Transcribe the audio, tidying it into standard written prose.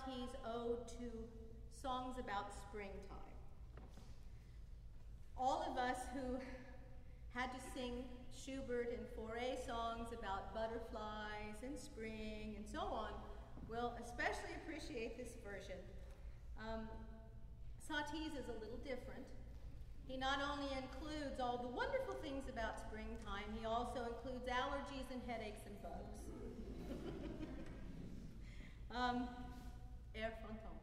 Satie's ode to songs about springtime. All of us who had to sing Schubert and Fauré songs about butterflies and spring and so on will especially appreciate this version. Satie's is a little different. He not only includes all the wonderful things about springtime, he also includes allergies and headaches and bugs. Air Fronton.